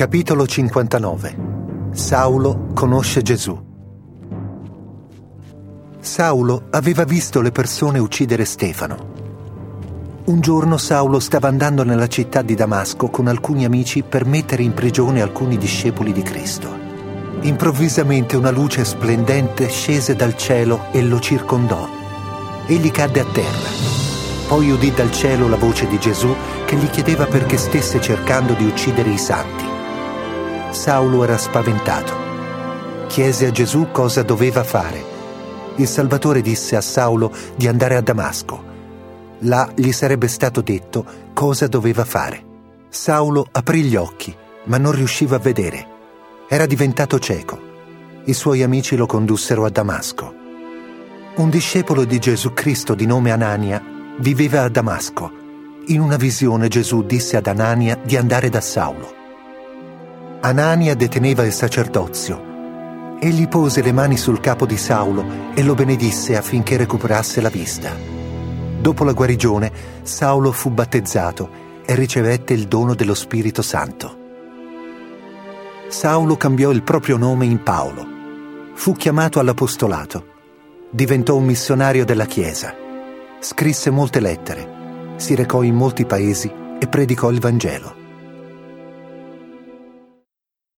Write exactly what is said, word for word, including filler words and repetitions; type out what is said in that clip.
Capitolo cinquantanove. Saulo conosce Gesù. Saulo aveva visto le persone uccidere Stefano. Un giorno Saulo stava andando nella città di Damasco con alcuni amici per mettere in prigione alcuni discepoli di Cristo. Improvvisamente una luce splendente scese dal cielo e lo circondò. Egli cadde a terra. Poi udì dal cielo la voce di Gesù che gli chiedeva perché stesse cercando di uccidere i santi. Saulo era spaventato. Chiese a Gesù cosa doveva fare. Il Salvatore disse a Saulo di andare a Damasco. Là gli sarebbe stato detto cosa doveva fare. Saulo aprì gli occhi, ma non riusciva a vedere. Era diventato cieco. I suoi amici lo condussero a Damasco. Un discepolo di Gesù Cristo di nome Anania viveva a Damasco. In una visione Gesù disse ad Anania di andare da Saulo. Anania deteneva il sacerdozio. Egli pose le mani sul capo di Saulo e lo benedisse affinché recuperasse la vista. Dopo la guarigione, Saulo fu battezzato e ricevette il dono dello Spirito Santo. Saulo cambiò il proprio nome in Paolo. Fu chiamato all'apostolato. Diventò un missionario della Chiesa. Scrisse molte lettere. Si recò in molti paesi e predicò il Vangelo.